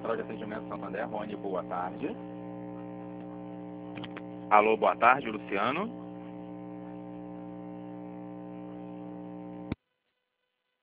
Central de Atendimento Santander, Rony, boa tarde. Alô, boa tarde, Luciano.